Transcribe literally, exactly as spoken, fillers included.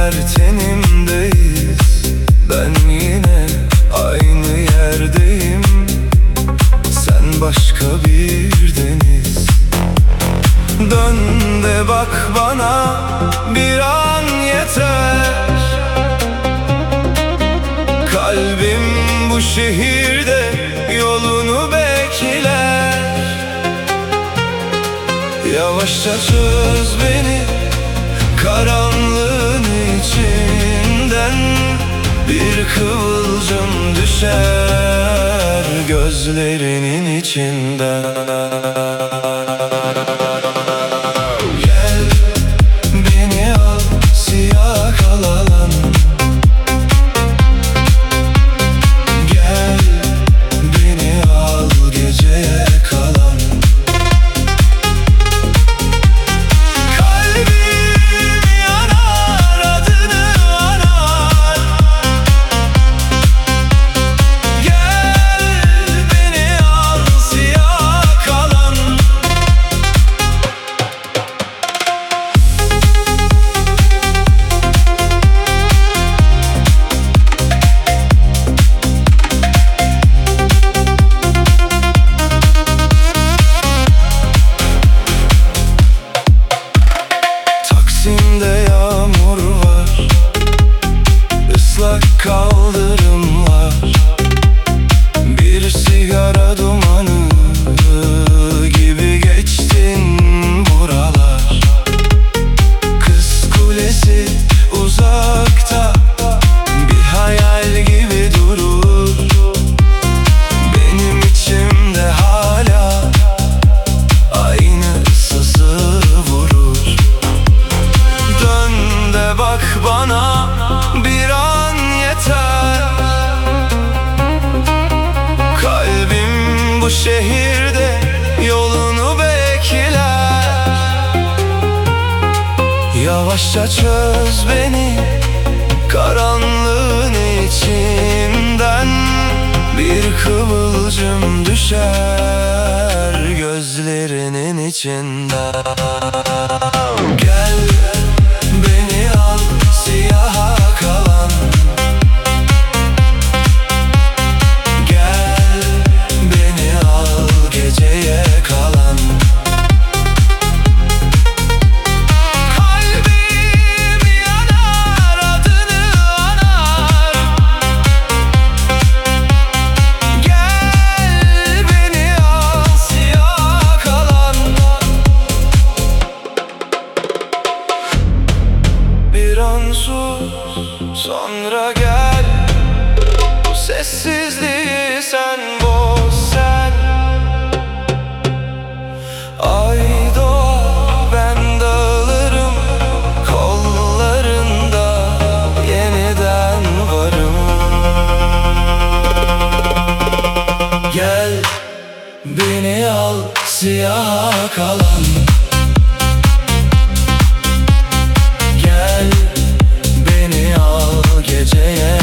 Eller tenimdeyiz, ben yine aynı yerdeyim. Sen başka bir deniz. Dön de bak bana, bir an yeter. Kalbim bu şehirde yolunu bekler. Yavaşça çöz beni karanlığın içinden. Bir kıvılcım düşer gözlerinin içinden. Gel beni al siyah kalan. Gel beni al geceye kalan. Kaldırımlar, bir sigara dumanı gibi geçtin buralar. Kız Kulesi uzakta, bir hayal gibi durur. Benim içimde hala aynı sızı vurur. Dön de bak bana, bir an yeter. Kalbim bu şehirde yolunu bekler. Yavaşça çöz beni karanlığın içinden. Bir kıvılcım düşer gözlerinin içinden. Gel beni al siyaha kalan. Gel beni al geceye kalan. Kalbim yanar, adını anar. Gel beni al siyaha kalan. Bir an sus, sonra gel. Bu sessizliği sen boz sen. Ay doğar, ben dağılırım. Kollarında yeniden varım. Gel beni al siyaha kalan. Gel beni al geceye